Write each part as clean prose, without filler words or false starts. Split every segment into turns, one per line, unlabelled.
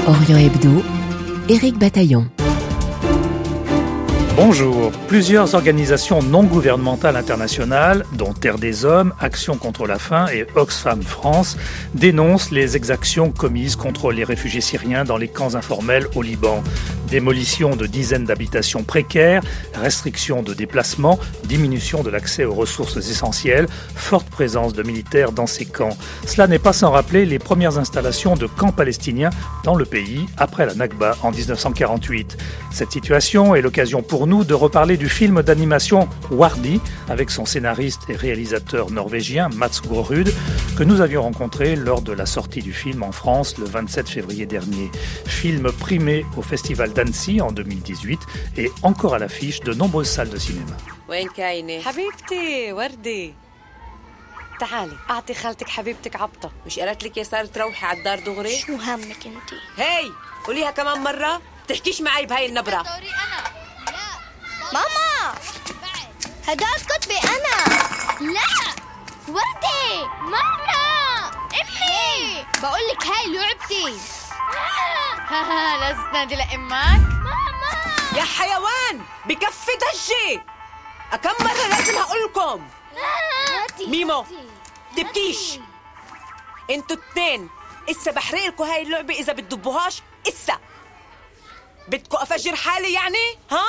Orient Hebdo, Éric Bataillon.
Bonjour. Plusieurs organisations non gouvernementales internationales, dont Terre des Hommes, Action contre la faim et Oxfam France, dénoncent les exactions commises contre les réfugiés syriens dans les camps informels au Liban. Démolition de dizaines d'habitations précaires, restrictions de déplacement, diminution de l'accès aux ressources essentielles, forte présence de militaires dans ces camps. Cela n'est pas sans rappeler les premières installations de camps palestiniens dans le pays après la Nakba en 1948. Cette situation est l'occasion pour nous de reparler du film d'animation Wardi avec son scénariste et réalisateur norvégien Mats Gårud que nous avions rencontré lors de la sortie du film en France le 27 février dernier. Film primé au Festival d'Annecy en 2018 et encore à l'affiche de nombreuses salles de cinéma.
وين كاينة؟ حبيبتي وردي تعالي أعطي خالتك حبيبتك عبطة مش قالت لك يا سارة تروحي على الدار دغري؟
شو همك انتي؟
هاي قوليها كمان مرة تحكيش معي بهاي النبرة
دوري أنا لا ماما هداك كتبي أنا لا وردي ماما امي بقول لك هاي لعبتي لازم تنادي لأمك ماما
يا حيوان بكفي دجي أكم مرة لازم هقولكم ميمو تبكيش انتوا التنين إسا بحرقلكوا هاي اللعبة إذا بتدبوهاش إسا بدكوا أفجر حالي يعني ها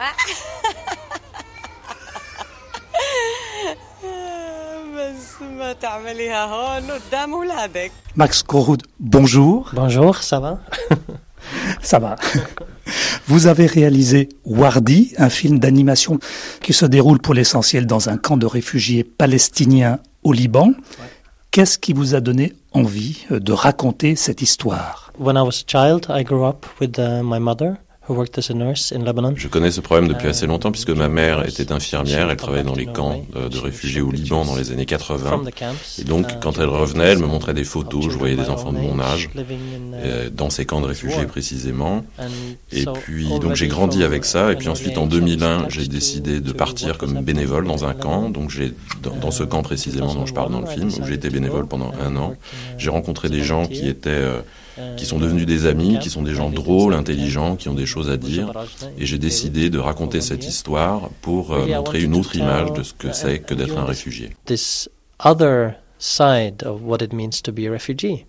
بس ما تعمليها هون قدام أولادك.
Max Gårud, bonjour.
Bonjour, ça va?
Ça va. Vous avez réalisé Wardi, un film d'animation qui se déroule pour l'essentiel dans un camp de réfugiés palestiniens au Liban. Ouais. Qu'est-ce qui vous a donné envie de raconter cette histoire?
When I was a child, I grew up with my mother.
Je connais ce problème depuis assez longtemps puisque ma mère était infirmière, elle travaillait dans les camps de réfugiés au Liban dans les années 80. Et donc, quand elle revenait, elle me montrait des photos, je voyais des enfants de mon âge, dans ces camps de réfugiés précisément. Et puis, donc j'ai grandi avec ça. Et puis ensuite, en 2001, j'ai décidé de partir comme bénévole dans un camp. Donc dans ce camp précisément dont je parle dans le film, où j'ai été bénévole pendant 1 an, j'ai rencontré des gens qui sont devenus des amis, qui sont des gens drôles, intelligents, qui ont des choses à dire. Et j'ai décidé de raconter cette histoire pour montrer une autre image de ce que c'est que d'être un réfugié.
This other side of what it means to be a refugee.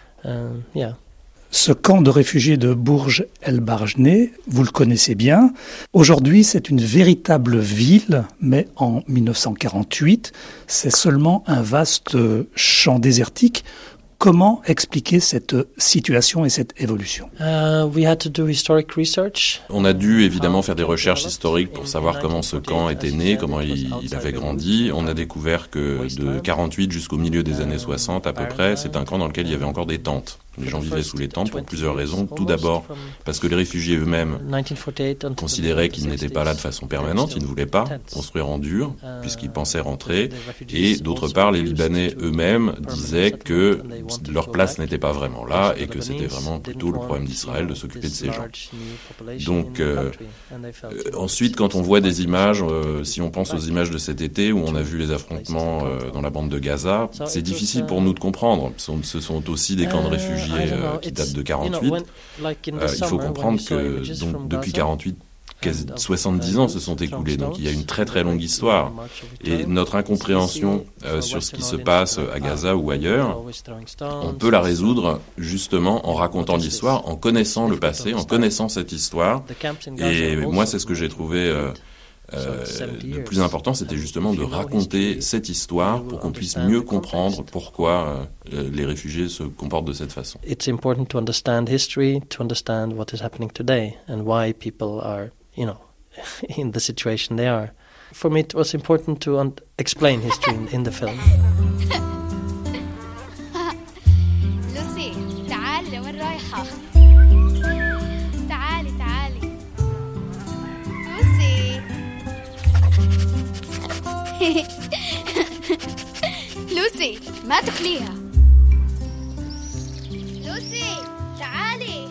Ce camp de réfugiés de Bourj el-Barjneh, vous le connaissez bien. Aujourd'hui, c'est une véritable ville, mais en 1948, c'est seulement un vaste champ désertique. Comment expliquer cette situation et cette évolution?
We had to do historic research.
On a dû évidemment faire des recherches historiques pour savoir comment ce camp était né, comment il avait grandi. On a découvert que de 48 jusqu'au milieu des années 60 à peu près, c'est un camp dans lequel il y avait encore des tentes. Les gens vivaient sous les tentes pour plusieurs raisons. Tout d'abord, parce que les réfugiés eux-mêmes considéraient qu'ils n'étaient pas là de façon permanente, ils ne voulaient pas construire en dur, puisqu'ils pensaient rentrer. Et d'autre part, les Libanais eux-mêmes disaient que leur place n'était pas vraiment là et que c'était vraiment plutôt le problème d'Israël de s'occuper de ces gens. Donc, ensuite, quand on voit des images, si on pense aux images de cet été où on a vu les affrontements dans la bande de Gaza, c'est difficile pour nous de comprendre. Ce sont aussi des camps de réfugiés qui datent de 48. Il faut comprendre que donc, depuis 48, 70 ans se sont écoulés, donc il y a une très très longue histoire. Et notre incompréhension sur ce qui se passe à Gaza ou ailleurs, on peut la résoudre justement en racontant l'histoire, en connaissant le passé, en connaissant cette histoire. Et moi, c'est ce que j'ai trouvé le plus important, c'était justement de raconter cette histoire pour qu'on puisse mieux comprendre pourquoi les réfugiés se comportent de cette façon.
It's important to understand history, to understand what is happening today and why people are, in the situation they are. For me, it was important to explain history in the film.
لوسي تعالي وين رايحة؟ تعالي لوسي لوسي ما تاكليها. لوسي تعالي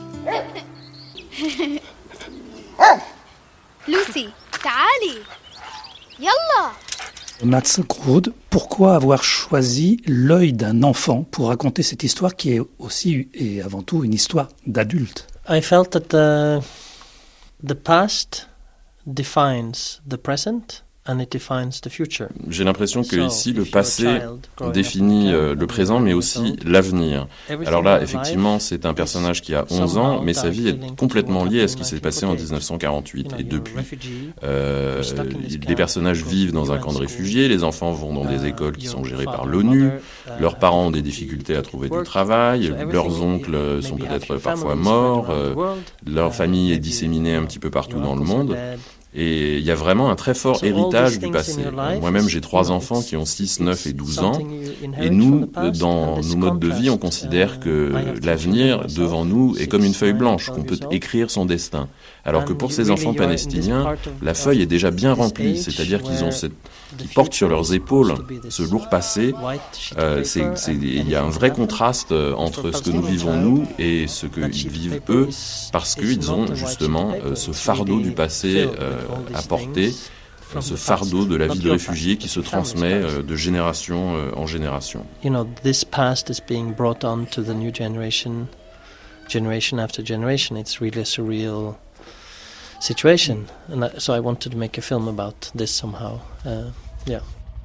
لوسي تعالي يلا
Mats Groth, pourquoi avoir choisi l'œil d'un enfant pour raconter cette histoire qui est aussi et avant tout une histoire d'adulte?
I felt that the past defines the present and it defines the future.
J'ai l'impression que ici le passé définit le présent mais aussi l'avenir. Alors là, effectivement, c'est un personnage qui a 11 ans, mais sa vie est complètement liée à ce qui s'est passé en 1948. Et depuis, les personnages vivent dans un camp de réfugiés, les enfants vont dans des écoles qui sont gérées par l'ONU, leurs parents ont des difficultés à trouver du travail, leurs oncles sont peut-être parfois morts, leur famille est disséminée un petit peu partout dans le monde. Et il y a vraiment un très fort héritage du passé. Moi-même, j'ai 3 enfants qui ont 6, 9 et 12 ans. Et nous, dans nos modes de vie, on considère que l'avenir devant nous est comme une feuille blanche, qu'on peut écrire son destin. Alors que pour ces enfants palestiniens, la feuille est déjà bien remplie, c'est-à-dire qu'ils portent sur leurs épaules ce lourd passé. Il y a un vrai contraste entre ce que nous vivons nous et ce qu'ils vivent eux, parce qu'ils ont justement ce fardeau du passé à porter, ce fardeau de la vie de réfugié qui se transmet de génération en génération.
You know, this past is being brought on to the new generation after generation. It's really a surreal situation, and so I wanted to make a film about this somehow. Yeah.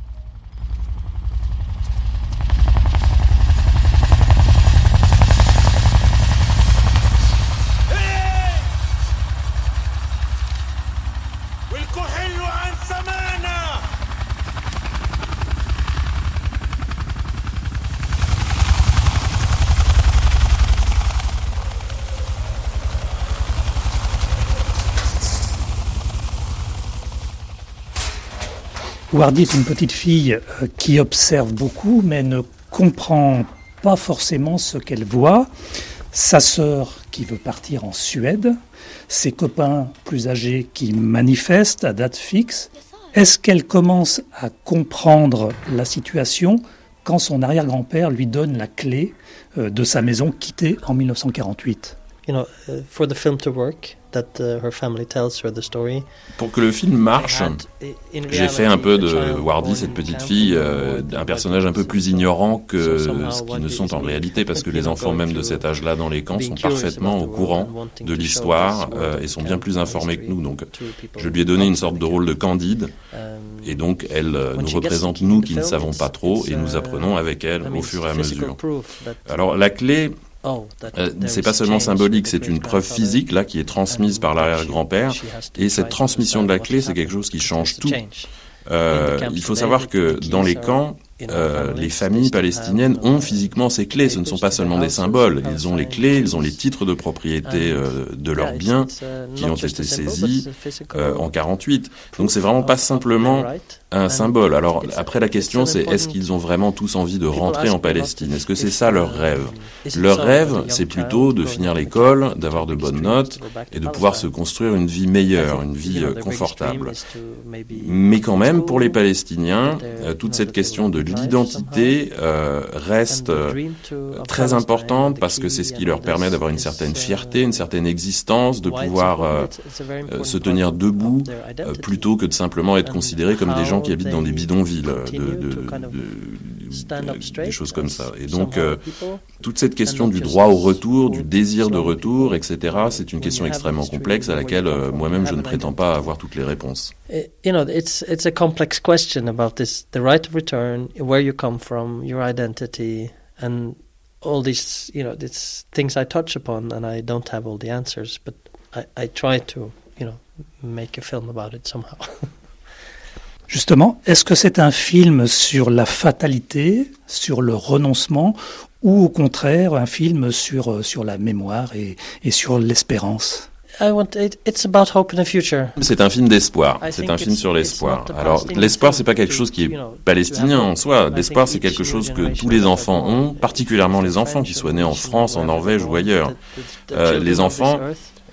Wardy est une petite fille qui observe beaucoup, mais ne comprend pas forcément ce qu'elle voit. Sa sœur qui veut partir en Suède, ses copains plus âgés qui manifestent à date fixe. Est-ce qu'elle commence à comprendre la situation quand son arrière-grand-père lui donne la clé de sa maison quittée en 1948?
You know, for the film to work, that her family tells her the story.
Pour que le film marche, j'ai fait un peu de Wardy, cette petite fille, un personnage un peu plus ignorant que ce qu'ils ne sont en réalité, parce que les enfants même de cet âge-là dans les camps sont parfaitement au courant de l'histoire et sont bien plus informés que nous. Donc je lui ai donné une sorte de rôle de Candide, et donc elle nous représente nous qui ne savons pas trop, et nous apprenons avec elle au fur et à mesure. Alors la clé, c'est pas seulement symbolique, c'est une preuve physique là qui est transmise par l'arrière-grand-père, et cette transmission de la clé, c'est quelque chose qui change tout. Il faut savoir que dans les camps, les familles palestiniennes ont physiquement ces clés. Ce ne sont pas seulement des symboles. Ils ont les clés, ils ont les titres de propriété de leurs biens qui ont été saisis en 48. Donc c'est vraiment pas simplement un symbole. Alors après la question c'est est-ce qu'ils ont vraiment tous envie de rentrer en Palestine? Est-ce que c'est ça leur rêve? Leur rêve, c'est plutôt de finir l'école, d'avoir de bonnes notes et de pouvoir se construire une vie meilleure, une vie confortable. Mais quand même, pour les Palestiniens, toute cette question de l'identité reste très importante parce que c'est ce qui leur permet d'avoir une certaine fierté, une certaine existence, de pouvoir se tenir debout plutôt que de simplement être considérés comme des gens qui habitent dans des bidonvilles, des choses comme ça. Et donc, toute cette question du droit au retour, du désir de retour, etc., c'est une question extrêmement complexe à laquelle moi-même je ne prétends pas avoir toutes les réponses.
You know, it's a complex question about this, the right of return, where you come from, your identity, and all these, you know, these things I touch upon, and I don't have all the answers, but I try to, you know, make a film about it somehow.
Justement, est-ce que c'est un film sur la fatalité, sur le renoncement, ou au contraire un film sur la mémoire et sur l'espérance?
It's about hope in the future.
C'est un film d'espoir. C'est un film sur l'espoir. Alors, l'espoir, c'est pas quelque chose qui est palestinien en soi. L'espoir, c'est quelque chose que tous les enfants ont, particulièrement les enfants qui soient nés en France, en Norvège ou ailleurs. Les enfants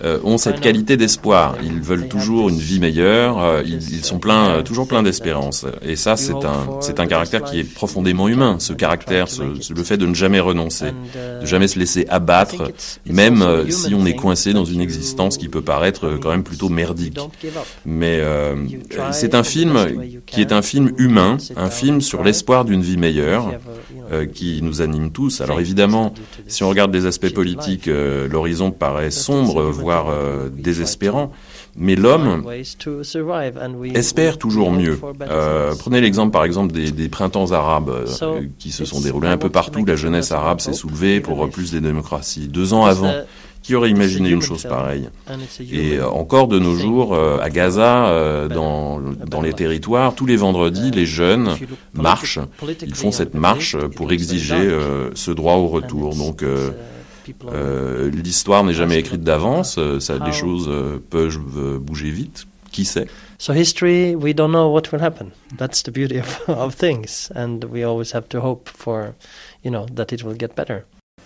ont cette qualité d'espoir. Ils veulent toujours une vie meilleure, ils sont toujours pleins d'espérance. Et ça, c'est un caractère qui est profondément humain, ce caractère, le fait de ne jamais renoncer, de jamais se laisser abattre, même si on est coincé dans une existence qui peut paraître quand même plutôt merdique. Mais c'est un film qui est un film humain, un film sur l'espoir d'une vie meilleure, qui nous anime tous. Alors évidemment, si on regarde les aspects politiques, l'horizon paraît sombre, voire désespérant, mais l'homme espère toujours mieux. Prenez l'exemple par exemple des printemps arabes qui se sont déroulés un peu partout. La jeunesse arabe s'est soulevée pour plus de démocratie. 2 ans avant, qui aurait imaginé une chose pareille? Et encore de nos jours, à Gaza, dans les territoires, tous les vendredis, les jeunes marchent. Ils font cette marche pour exiger ce droit au retour. Donc l'histoire n'est jamais écrite d'avance. Les choses peuvent bouger vite. Qui sait?
So history, we don't know what will happen. That's the beauty of things, and we always have to hope for, that it will get better.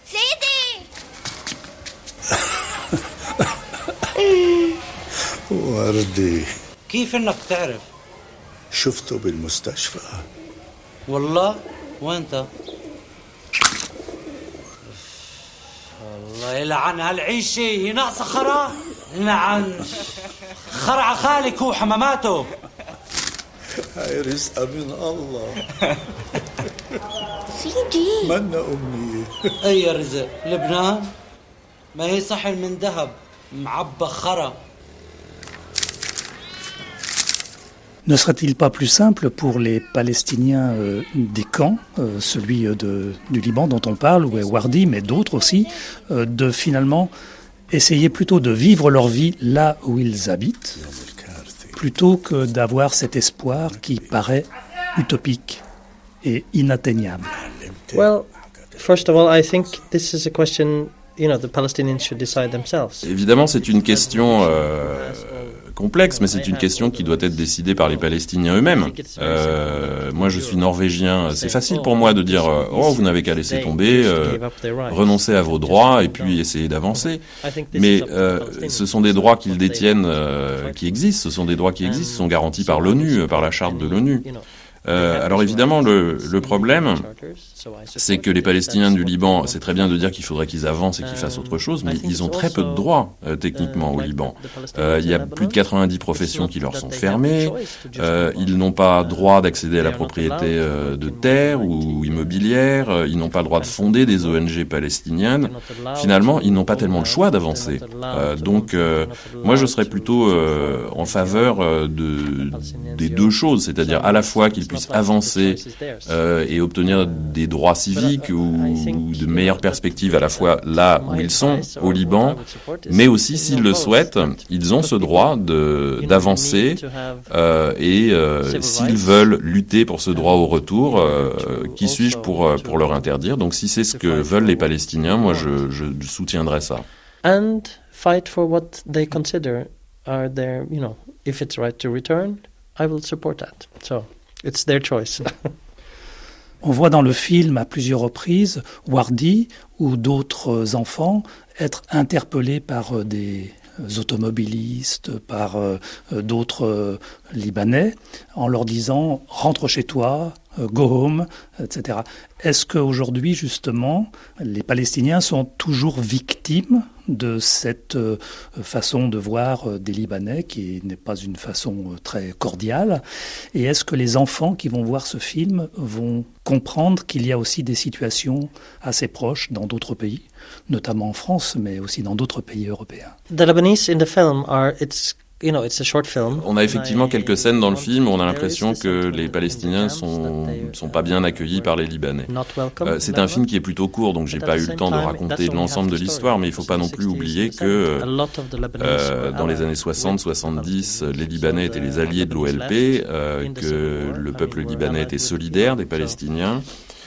وردي
كيف انك تعرف؟
شفته بالمستشفى.
والله وانت؟ الله يلعن هالعيشة، هي ناقصة خرا. لعن خرع خالك هو حماماته.
هاي رزقة من الله.
سيدي
منا أمي.
أي رزق لبنان؟ ما هي صحن من ذهب معبى خرا.
Ne serait-il pas plus simple pour les Palestiniens des camps, celui du Liban dont on parle, ou Wardi, mais d'autres aussi, de finalement essayer plutôt de vivre leur vie là où ils habitent, plutôt que d'avoir cet espoir qui paraît utopique et inatteignable?
Well, first of all, I think this is a question, the Palestinians should decide themselves.
Évidemment, c'est une question complexe, mais c'est une question qui doit être décidée par les Palestiniens eux-mêmes. Moi, je suis norvégien. C'est facile pour moi de dire « Oh, vous n'avez qu'à laisser tomber, renoncer à vos droits et puis essayer d'avancer. » Mais ce sont des droits qu'ils détiennent, qui existent. Ce sont des droits qui existent, qui sont garantis par l'ONU, par la charte de l'ONU. Alors évidemment, le problème, c'est que les Palestiniens du Liban, c'est très bien de dire qu'il faudrait qu'ils avancent et qu'ils fassent autre chose, mais ils ont très peu de droits techniquement au Liban. Il y a plus de 90 professions qui leur sont fermées, ils n'ont pas droit d'accéder à la propriété de terres ou immobilières, ils n'ont pas le droit de fonder des ONG palestiniennes. Finalement, ils n'ont pas tellement le choix d'avancer. Donc moi je serais plutôt en faveur des deux choses, c'est-à-dire à la fois qu'ils puissent avancer et obtenir des droits civiques ou de meilleures perspectives à la fois là où ils sont, au Liban, mais aussi s'ils le souhaitent, ils ont ce droit d'avancer et s'ils veulent lutter pour ce droit au retour, qui suis-je pour leur interdire? Donc si c'est ce que veulent les Palestiniens, moi je soutiendrai ça.
And fight for what they consider are their, if it's right to return, I will support that. So it's their choice.
On voit dans le film à plusieurs reprises Wardi ou d'autres enfants être interpellés par des automobilistes, par d'autres Libanais, en leur disant « rentre chez toi », go home, etc. Est-ce qu'aujourd'hui, justement, les Palestiniens sont toujours victimes de cette façon de voir des Libanais, qui n'est pas une façon très cordiale? Et est-ce que les enfants qui vont voir ce film vont comprendre qu'il y a aussi des situations assez proches dans d'autres pays, notamment en France, mais aussi dans d'autres pays européens?
The Lebanese in the film it's a short film.
On a effectivement quelques scènes dans le film où on a l'impression que les Palestiniens sont pas bien accueillis par les Libanais. C'est un film qui est plutôt court, donc j'ai pas eu le temps de raconter l'ensemble de l'histoire, mais il faut pas non plus oublier que dans les années 60-70, les Libanais étaient les alliés de l'OLP, que le peuple libanais était solidaire des Palestiniens.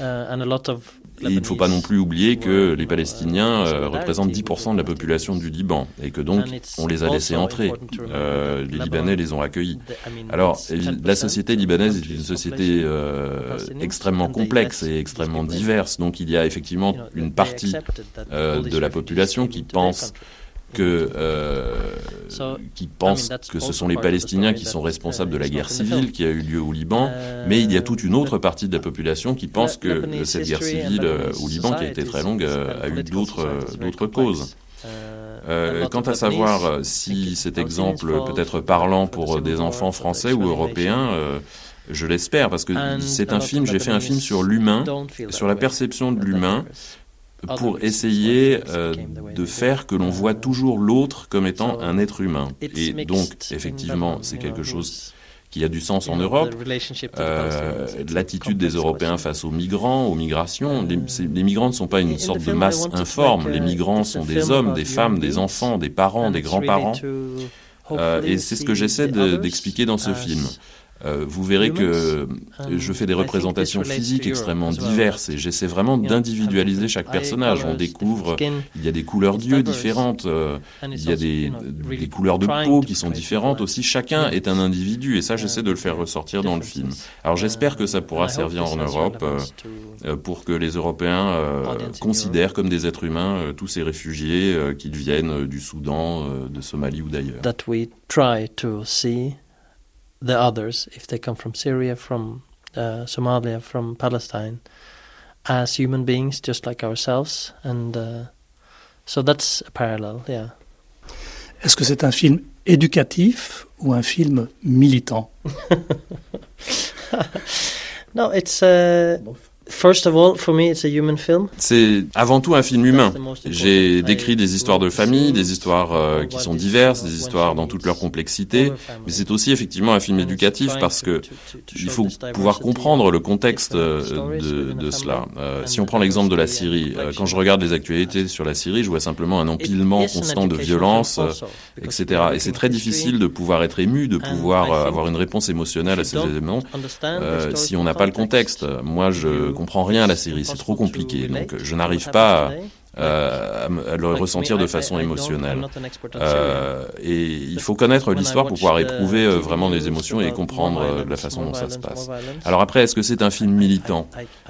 Et il ne faut pas non plus oublier que les Palestiniens représentent 10% de la population du Liban et que donc on les a laissés entrer. Les Libanais les ont accueillis. Alors, la société libanaise est une société extrêmement complexe et extrêmement diverse. Donc il y a effectivement une partie de la population qui pense qui pense que ce sont les Palestiniens qui sont responsables de la guerre civile qui a eu lieu au Liban, mais il y a toute une autre partie de la population qui pense que cette guerre civile au Liban, qui a été très longue, a eu d'autres causes. Quant à savoir si cet exemple peut être parlant pour des enfants français ou européens, je l'espère, parce que c'est un film, j'ai fait un film sur l'humain, sur la perception de l'humain, pour essayer de faire que l'on voit toujours l'autre comme étant un être humain. Et donc, effectivement, c'est quelque chose qui a du sens en Europe. L'attitude des Européens face aux migrants, aux migrations. Les migrants ne sont pas une sorte de masse informe. Les migrants sont des hommes, des femmes, des enfants, des parents, des grands-parents. Et c'est ce que j'essaie d'expliquer dans ce film. Vous verrez que je fais des représentations physiques extrêmement diverses et j'essaie vraiment d'individualiser chaque personnage. On découvre, il y a des couleurs d'yeux différentes, il y a des couleurs de peau qui sont différentes aussi. Chacun est un individu et ça, j'essaie de le faire ressortir dans le film. Alors j'espère que ça pourra servir en Europe pour que les Européens considèrent comme des êtres humains tous ces réfugiés, qu'ils viennent du Soudan, de Somalie ou d'ailleurs.
That we try to see the others, if they come from Syria, from Somalia, from Palestine, as human beings just like ourselves. And so that's a parallel, yeah.
Est-ce que c'est un film éducatif ou un film militant?
No, it's first of all, for me, it's a human film.
C'est avant tout un film humain. J'ai décrit des histoires de famille, des histoires qui sont diverses, des histoires dans toute leur complexité, mais c'est aussi effectivement un film éducatif parce que il faut pouvoir comprendre le contexte de cela. Si on prend l'exemple de la Syrie, quand je regarde les actualités sur la Syrie, je vois simplement un empilement constant de violence, etc. Et c'est très difficile de pouvoir être ému, de pouvoir avoir une réponse émotionnelle à ces éléments si on n'a pas le contexte. Moi, je comprends rien à la Syrie, c'est trop compliqué, donc je n'arrive pas à le ressentir de façon émotionnelle. Et il faut connaître l'histoire pour pouvoir éprouver vraiment les émotions et comprendre la façon dont ça se passe. Alors après, est-ce que c'est un film militant?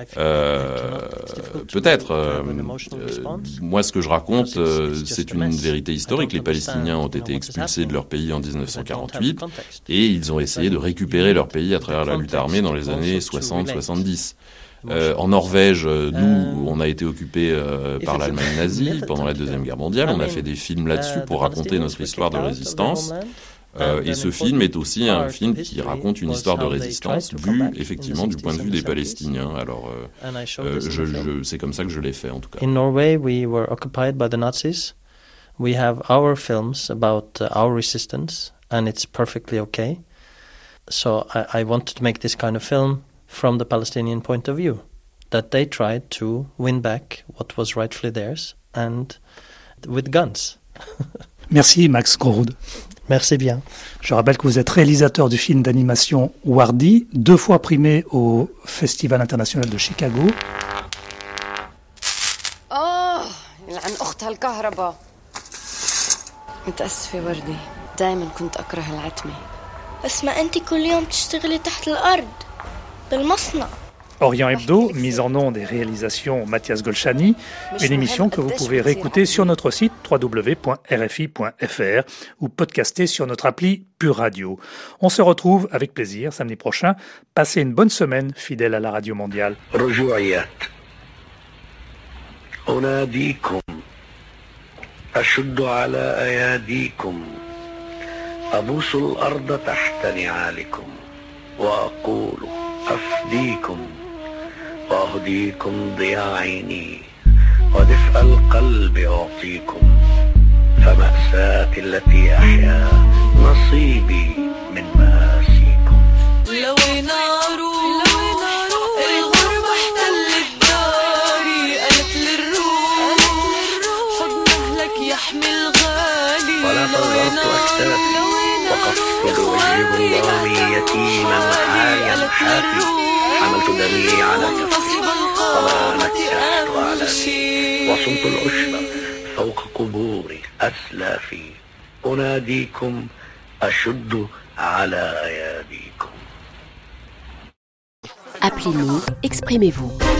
Peut-être. Moi, ce que je raconte, c'est une vérité historique. Les Palestiniens ont été expulsés de leur pays en 1948 et ils ont essayé de récupérer leur pays à travers la lutte armée dans les années 60-70. En Norvège, nous, on a été occupés par l'Allemagne nazie pendant la Deuxième Guerre mondiale. On a fait des films là-dessus pour raconter notre histoire de résistance. Et ce film est aussi un film qui raconte une histoire de résistance vue effectivement du point de vue des Palestiniens. Alors, c'est comme ça que je l'ai fait en tout cas.
In Norway, we were occupied by the Nazis. We have our films about our resistance, and it's perfectly okay. So I wanted to make this kind of film from the Palestinian point of view, that they tried to win back what was rightfully theirs, and with guns.
Merci Max Groud.
Merci bien.
Je rappelle que vous êtes réalisateur du film d'animation Wardi, 2 fois primé au Festival international de Chicago.
يلعن أخت هالكهرباء. متأسفة وردي، دايما كنت أكره العتمة.
بس ما أنت كل يوم تشتغلي تحت الأرض بالمصنع.
Orient Hebdo, mise en ondes et réalisation Mathias Golchani, une émission que vous pouvez réécouter sur notre site www.rfi.fr ou podcaster sur notre appli Pure Radio. On se retrouve avec plaisir samedi prochain. Passez une bonne semaine fidèle à la Radio Mondiale.
أناديكم أشد على أياديكم أبوس الأرض تحت نعالكم وأقول أفديكم وأهديكم ضياء عيني ودفء القلب أعطيكم فمأساتي التي أحيا نصيبي من مآسيكم.
لو نارو الغربة احتلت داري قالت للروح حضن أهلك يحمي الغالي.
ولا تظهرت أكتافي وقصد وجه الله يتيما حايا حافي حملت دمي على كفي وما نكحت على في وصمت العشب فوق قبور أسلافي أناديكم أشد على أياديكم.
Appelez-nous, exprimez-vous.